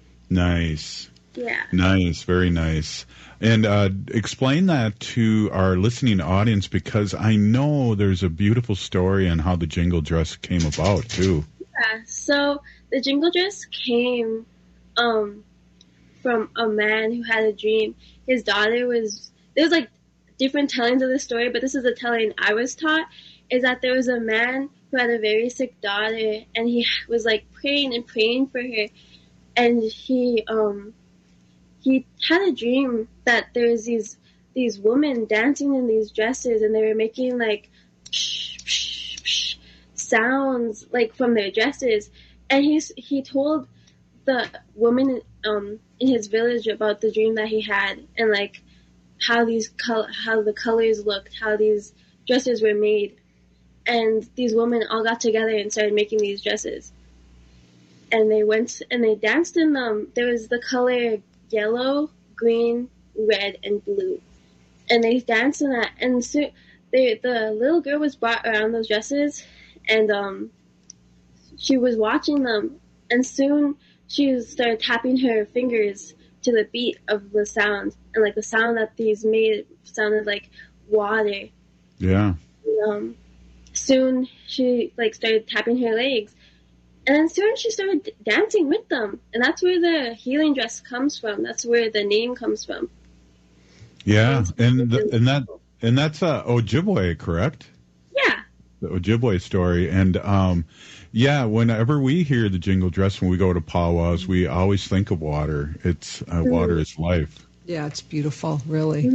Nice. Yeah. Nice, very nice. And uh, explain that to our listening audience, because I know there's a beautiful story on how the jingle dress came about, too. Yeah, so the jingle dress came um, from a man who had a dream. His daughter was, there's like different tellings of the story, but this is the telling I was taught, is that there was a man who had a very sick daughter, and he was like praying and praying for her, and he, um, he had a dream that there was these these women dancing in these dresses, and they were making like psh, psh, psh, sounds like from their dresses. And he's he told the woman um, in his village about the dream that he had, and like how these col- how the colors looked, how these dresses were made, and these women all got together and started making these dresses. And they went and they danced in them. There was the color yellow, green, red, and blue. And they danced in that. And so they, the little girl was brought around those dresses, and um, she was watching them. And soon she started tapping her fingers to the beat of the sound. And like the sound that these made sounded like water. Yeah. And, um, soon she like started tapping her legs. And then soon she started d- dancing with them. And that's where the healing dress comes from. That's where the name comes from. Yeah. And the, and that and that's uh, Ojibwe, correct? Yeah. The Ojibwe story. And um yeah, whenever we hear the jingle dress when we go to powwows, we always think of water. It's uh, water is life. Yeah, it's beautiful, really.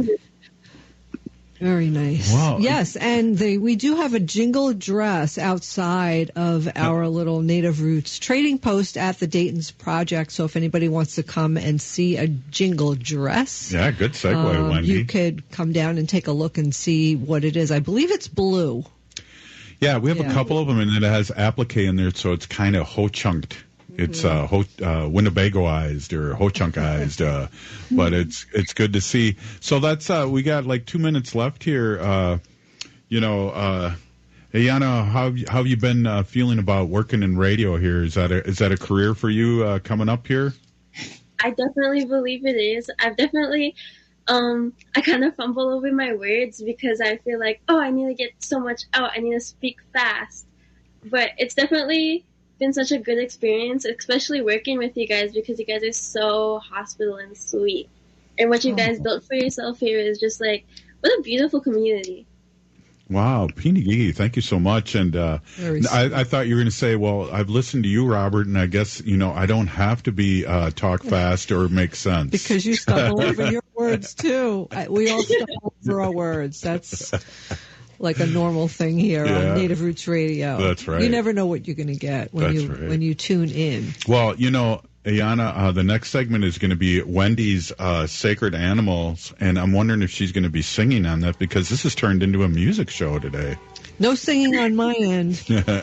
Very nice. Wow. Yes, and the, we do have a jingle dress outside of our little Native Roots trading post at the Dayton's Project. So if anybody wants to come and see a jingle dress, Yeah, good segue, um, Wendy. you could come down and take a look and see what it is. I believe it's blue. Yeah, we have Yeah. a couple of them, and it has applique in there, so it's kind of ho-chunked. It's uh, ho- uh, Winnebagoized or ho-chunkized, uh, but it's it's good to see. So that's uh, we got like two minutes left here. Uh, you know, uh, Ayana, how have you, how have you been uh, feeling about working in radio here? Is that a, is that a career for you uh, coming up here? I definitely believe it is. I've definitely, um, I kind of fumble over my words because I feel like, oh, I need to get so much out. I need to speak fast. But it's definitely been such a good experience, especially working with you guys because you guys are so hospitable and sweet. And what you guys built for yourself here is just like, what a beautiful community. Wow, Pinigigi, thank you so much. And uh, I, I thought you were going to say, well, I've listened to you, Robert, and I guess, you know, I don't have to be uh, talk fast or make sense. Because you stumble over your words, too. I, we all stumble over our words. That's like a normal thing here Yeah. on Native Roots Radio. That's right. You never know what you're going to get when That's you right. when you tune in. Well, you know, Ayana, uh, the next segment is going to be Wendy's uh, Sacred Animals, and I'm wondering if she's going to be singing on that because this has turned into a music show today. No singing on my end.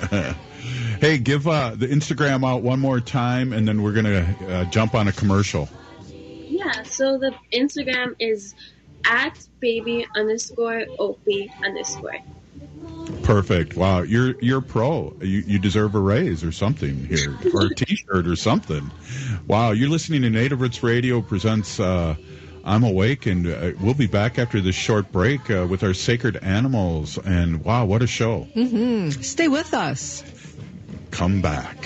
Hey, give uh, the Instagram out one more time, and then we're going to uh, jump on a commercial. Yeah, so the Instagram is at baby underscore opie underscore. Perfect. Wow, you're you're a pro. You you deserve a raise or something here, or a T-shirt or something. Wow, you're listening to Native Roots Radio presents uh, I'm Awake, and uh, we'll be back after this short break uh, with our sacred animals. And wow, what a show! Mm-hmm. Stay with us. Come back.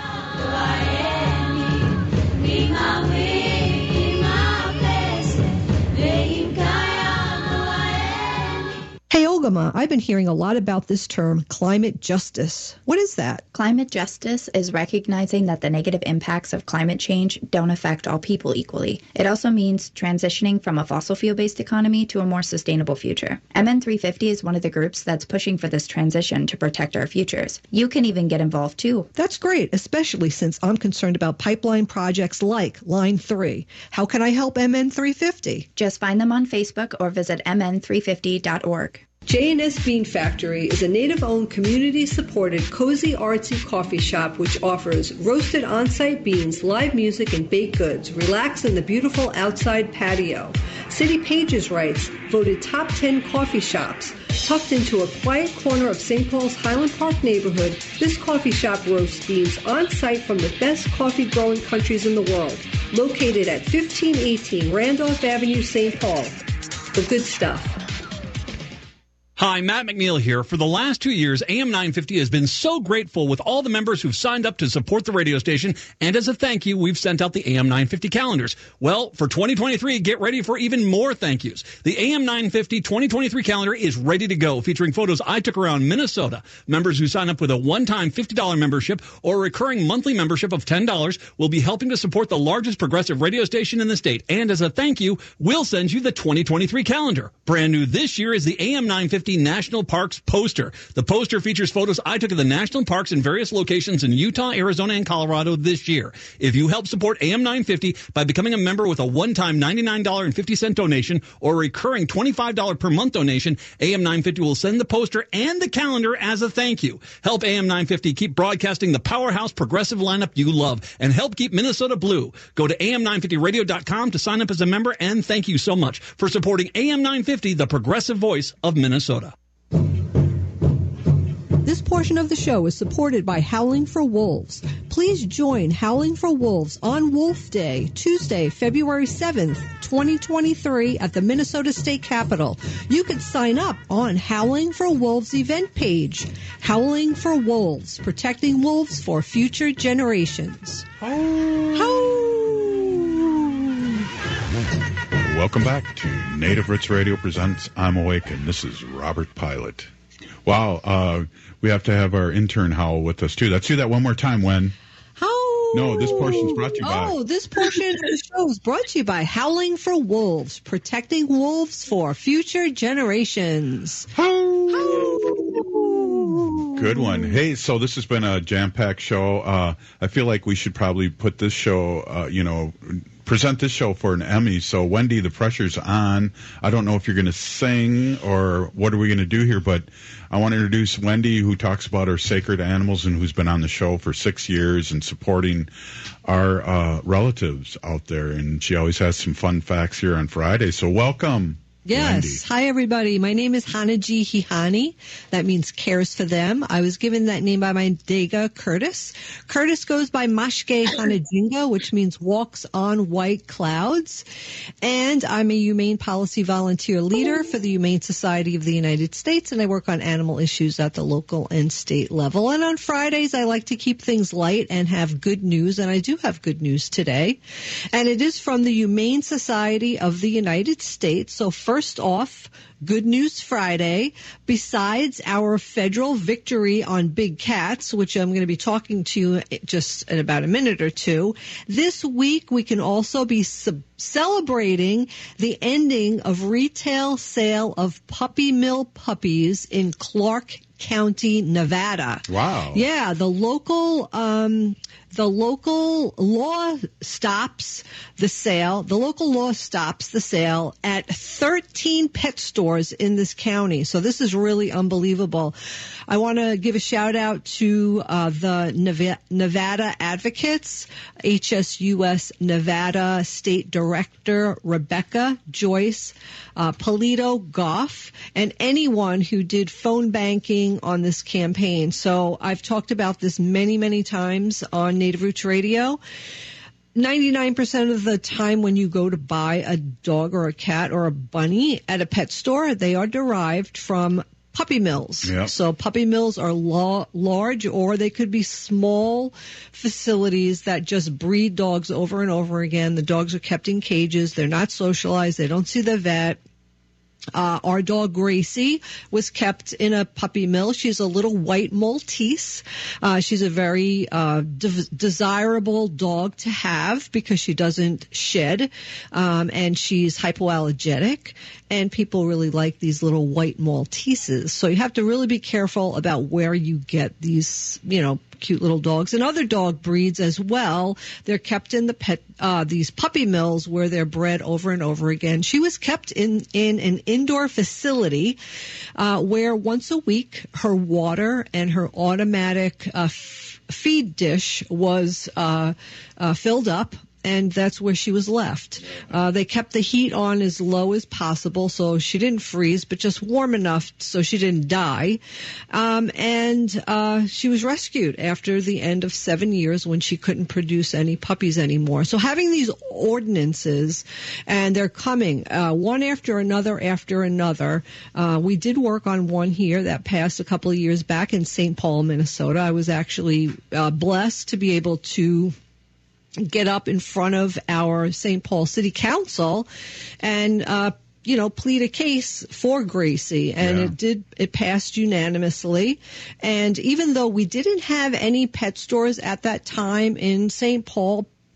Hey, Ogama, I've been hearing a lot about this term, climate justice. What is that? Climate justice is recognizing that the negative impacts of climate change don't affect all people equally. It also means transitioning from a fossil fuel-based economy to a more sustainable future. M N three fifty is one of the groups that's pushing for this transition to protect our futures. You can even get involved too. That's great, especially since I'm concerned about pipeline projects like Line three. How can I help M N three fifty? Just find them on Facebook or visit m n three fifty dot org. J and S Bean Factory is a native-owned, community-supported, cozy, artsy coffee shop which offers roasted on-site beans, live music, and baked goods. Relax in the beautiful outside patio. City Pages writes, voted top ten coffee shops. Tucked into a quiet corner of Saint Paul's Highland Park neighborhood, this coffee shop roasts beans on-site from the best coffee-growing countries in the world. Located at fifteen eighteen Randolph Avenue, Saint Paul. The good stuff. Hi, Matt McNeil here. For the last two years, A M nine fifty has been so grateful with all the members who've signed up to support the radio station, and as a thank you, we've sent out the A M nine fifty calendars. Well, for twenty twenty-three, get ready for even more thank yous. The A M nine fifty twenty twenty-three calendar is ready to go, featuring photos I took around Minnesota. Members who sign up with a one-time fifty dollars membership or a recurring monthly membership of ten dollars will be helping to support the largest progressive radio station in the state. And as a thank you, we'll send you the twenty twenty-three calendar. Brand new this year is the A M nine fifty fifty National Parks poster. The poster features photos I took of the national parks in various locations in Utah, Arizona, and Colorado this year. If you help support A M nine fifty by becoming a member with a one-time ninety-nine dollars and fifty cents donation or a recurring twenty-five dollars per month donation, A M nine fifty will send the poster and the calendar as a thank you. Help A M nine fifty keep broadcasting the powerhouse progressive lineup you love and help keep Minnesota blue. Go to A M nine fifty radio dot com to sign up as a member, and thank you so much for supporting A M nine fifty, the progressive voice of Minnesota. This portion of the show is supported by Howling for Wolves. Please join Howling for Wolves on Wolf Day, Tuesday, February seventh, twenty twenty-three at the Minnesota State Capitol. You can sign up on Howling for Wolves event page. Howling for Wolves, protecting wolves for future generations. Welcome back to Native Roots Radio presents I'm Awake, and this is Robert Pilot. Wow, uh, we have to have our intern Howl with us, too. Let's do that one more time, Wen. Howl! No, this portion's brought to you by... Oh, this portion of the show is brought to you by Howling for Wolves, protecting wolves for future generations. Howl! Good one. Hey, so this has been a jam-packed show. Uh, I feel like we should probably put this show, uh, you know... present this show for an Emmy. So, Wendy, the pressure's on. I don't know if you're going to sing or what are we going to do here, but I want to introduce Wendy, who talks about our sacred animals and who's been on the show for six years and supporting our uh, relatives out there. And she always has some fun facts here on Friday. So, welcome. Yes. Wendy. Hi, everybody. My name is Hanaji Hihani. That means cares for them. I was given that name by my Dega, Curtis. Curtis goes by Mashke Hanajinga, which means walks on white clouds. And I'm a humane policy volunteer leader for the Humane Society of the United States, and I work on animal issues at the local and state level. And on Fridays, I like to keep things light and have good news, and I do have good news today. And it is from the Humane Society of the United States. So first off, Good News Friday. Besides our federal victory on big cats, which I'm going to be talking to you just in about a minute or two, this week we can also be sub- celebrating the ending of retail sale of puppy mill puppies in Clark County, Nevada. Wow. Yeah, the local um, the local law stops the sale. The local law stops the sale at thirteen pet stores in this county. So this is really unbelievable. I want to give a shout out to uh, the Neva- Nevada Advocates, H S U S Nevada State Director Rebecca Joyce, uh, Polito Goff, and anyone who did phone banking on this campaign. So I've talked about this many, many times on Native Roots Radio. ninety-nine percent of the time when you go to buy a dog or a cat or a bunny at a pet store, they are derived from puppy mills. Yep. So puppy mills are la- large, or they could be small facilities that just breed dogs over and over again. The dogs are kept in cages. They're not socialized. They don't see the vet. Uh, our dog Gracie was kept in a puppy mill. She's a little white Maltese. Uh, she's a very uh, de- desirable dog to have because she doesn't shed, um, and she's hypoallergenic. And people really like these little white Malteses. So you have to really be careful about where you get these, you know, cute little dogs, and other dog breeds as well. They're kept in the pet, uh, these puppy mills where they're bred over and over again. She was kept in, in an indoor facility, uh, where once a week her water and her automatic, uh, f- feed dish was, uh, uh, filled up. And that's where she was left. Uh, they kept the heat on as low as possible, so she didn't freeze, but just warm enough so she didn't die. Um, and uh, she was rescued after the end of seven years when she couldn't produce any puppies anymore. So having these ordinances, and they're coming uh, one after another after another. Uh, we did work on one here that passed a couple of years back in Saint Paul, Minnesota. I was actually uh, blessed to be able to get up in front of our Saint Paul City Council and, uh, you know, plead a case for Gracie. And yeah. it did, it passed unanimously. And even though we didn't have any pet stores at that time in Saint Paul,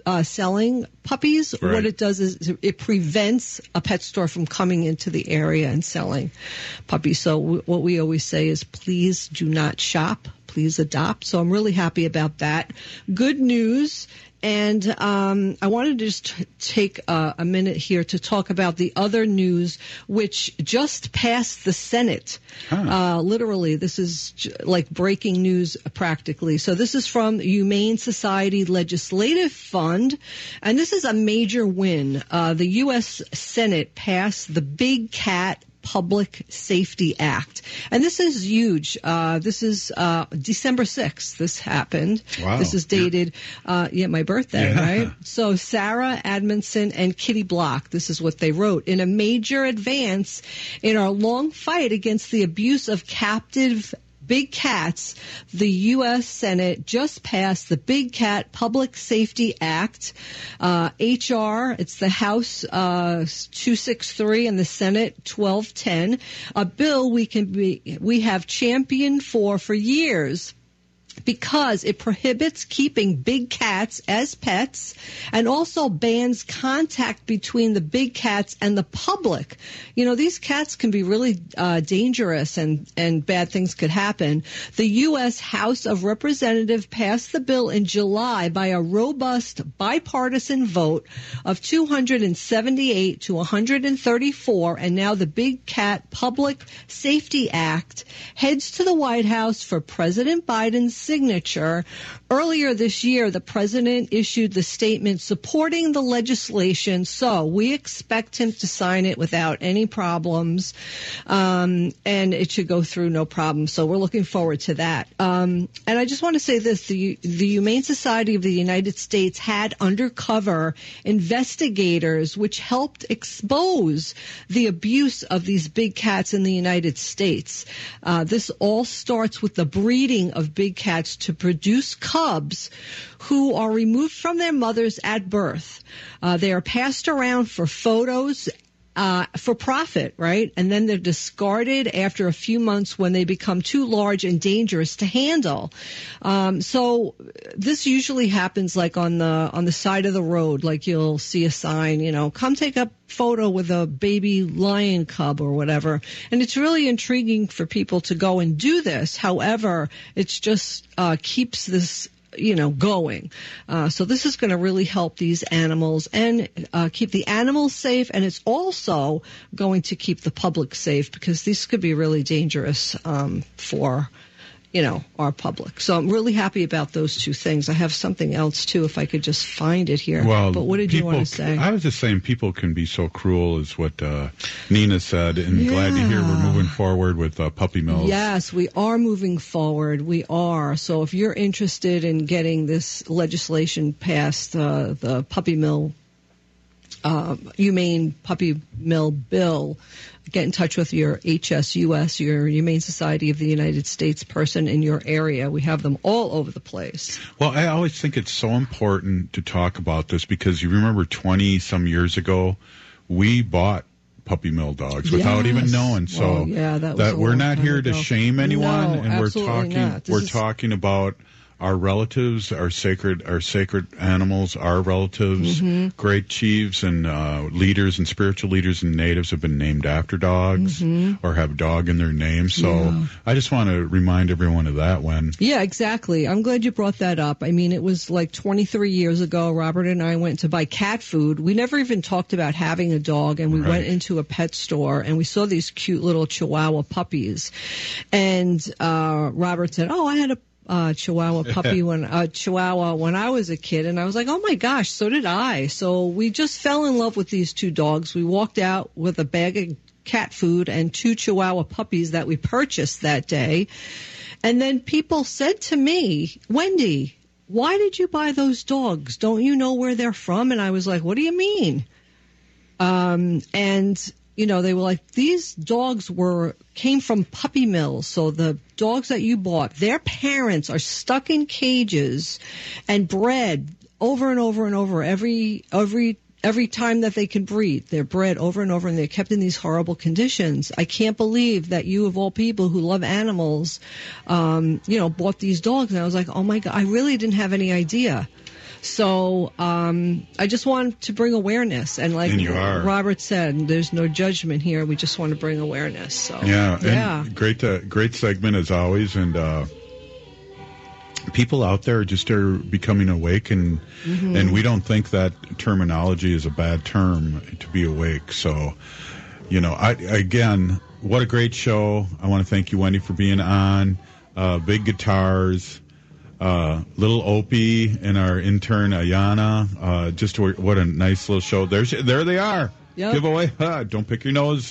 uh, selling puppies. Right. What it does is it prevents a pet store from coming into the area and selling puppies. So w- what we always say is, please do not shop, please adopt. So I'm really happy about that. Good news. And um, I wanted to just t- take uh, a minute here to talk about the other news, which just passed the Senate. Huh. Uh, literally, this is j- like breaking news practically. So this is from the Humane Society Legislative Fund, and this is a major win. Uh, the U S Senate passed the Big Cat Public Safety Act. And this is huge. Uh, this is uh, December sixth. This happened. Wow. This is dated, uh, yeah, my birthday, yeah. right? So Sarah Admonson and Kitty Block, this is what they wrote. In a major advance in our long fight against the abuse of captive big cats, the U S Senate just passed the Big Cat Public Safety Act, uh, H R, it's the House uh, two sixty-three and the Senate twelve ten, a bill we can be, we have championed for for years, because it prohibits keeping big cats as pets and also bans contact between the big cats and the public. You know, these cats can be really uh, dangerous and, and bad things could happen. The U S House of Representatives passed the bill in July by a robust bipartisan vote of two hundred seventy-eight to one hundred thirty-four, and now the Big Cat Public Safety Act heads to the White House for President Biden's signature. Earlier this year, the president issued the statement supporting the legislation, so we expect him to sign it without any problems, um, and it should go through no problem. So we're looking forward to that. Um, and I just want to say this, the, the Humane Society of the United States had undercover investigators which helped expose the abuse of these big cats in the United States. Uh, this all starts with the breeding of big cats to produce cubs who are removed from their mothers at birth. Uh, they are passed around for photos, uh, for profit, right? And then they're discarded after a few months when they become too large and dangerous to handle. Um, so this usually happens like on the on the side of the road, like you'll see a sign, you know, come take a photo with a baby lion cub or whatever. And it's really intriguing for people to go and do this. However, it's just uh, keeps this, you know, going. Uh, so this is going to really help these animals and uh, keep the animals safe. And it's also going to keep the public safe, because these could be really dangerous um, for, you know, our public. So I'm really happy about those two things. I have something else, too, if I could just find it here. Well, but what did people, you want to say? I was just saying people can be so cruel, is what uh, Nina said, and Yeah. glad to hear we're moving forward with uh, puppy mills. Yes, we are moving forward. We are. So if you're interested in getting this legislation passed, uh, the puppy mill, uh, humane puppy mill bill, get in touch with your H S U S, your Humane Society of the United States person in your area. We have them all over the place. Well, I always think it's so important to talk about this, because you remember twenty some years ago, we bought puppy mill dogs without Yes. even knowing. So Well, yeah, that was a we're long not time here ago. to shame anyone, No, and we're absolutely talking not. This we're is- talking about our relatives, our sacred, our sacred animals, our relatives. Mhm. Great chiefs and uh, leaders and spiritual leaders and natives have been named after dogs Mhm. or have dog in their name. So Yeah. I just want to remind everyone of that when. Yeah, exactly. I'm glad you brought that up. I mean, it was like twenty-three years ago. Robert and I went to buy cat food. We never even talked about having a dog, and we Right. went into a pet store and we saw these cute little Chihuahua puppies. And uh, Robert said, "Oh, I had a uh, Chihuahua puppy when uh, Chihuahua when I was a kid," and I was like, "Oh my gosh, so did I." So we just fell in love with these two dogs. We walked out with a bag of cat food and two Chihuahua puppies that we purchased that day. And then people said to me, "Wendy, why did you buy those dogs? Don't you know where they're from?" And I was like, "What do you mean?" Um, and you know, they were like, these dogs were came from puppy mills. So the dogs that you bought, their parents are stuck in cages and bred over and over and over every every every time that they can breed. They're bred over and over, and they're kept in these horrible conditions. I can't believe that you, of all people who love animals, um, you know, bought these dogs. And I was like, oh my God, I really didn't have any idea. So um, I just want to bring awareness. And like and you are. Robert said, there's no judgment here. We just want to bring awareness. So Yeah, yeah. and great, uh, great segment as always. And uh, people out there just are becoming awake, and Mhm. and we don't think that terminology is a bad term, to be awake. So, you know, I again, what a great show. I want to thank you, Wendy, for being on. Uh, big guitars, uh, little Opie, and our intern Ayana. Uh, just what what a nice little show. There's there they are. Yep. Giveaway. Ha, don't pick your nose.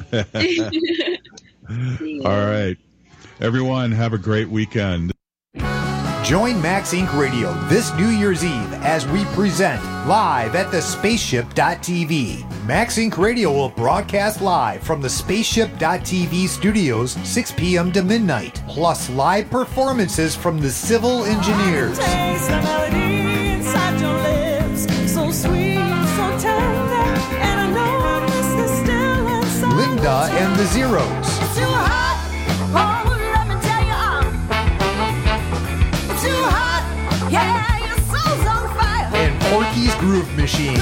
All right, everyone, have a great weekend. Join Max Incorporated. Radio this New Year's Eve as we present live at the spaceship dot t v. Max Incorporated. Radio will broadcast live from the spaceship dot t v studios six p.m. to midnight, plus live performances from the Civil Engineers, Linda and the Zeros, and Porky's Groove Machine.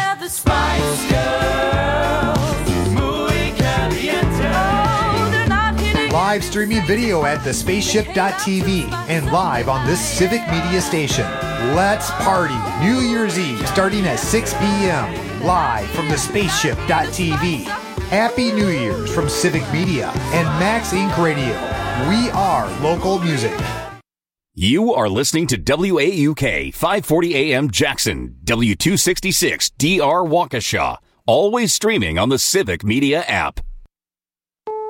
Live streaming video at the spaceship dot t v and live on this Civic Media station. Let's party New Year's Eve starting at six p.m. live from the spaceship dot t v. Happy New Year's from Civic Media and Max Incorporated. Radio. We are local music. You are listening to W A U K five forty A M Jackson, W two sixty-six D R Waukesha, always streaming on the Civic Media app.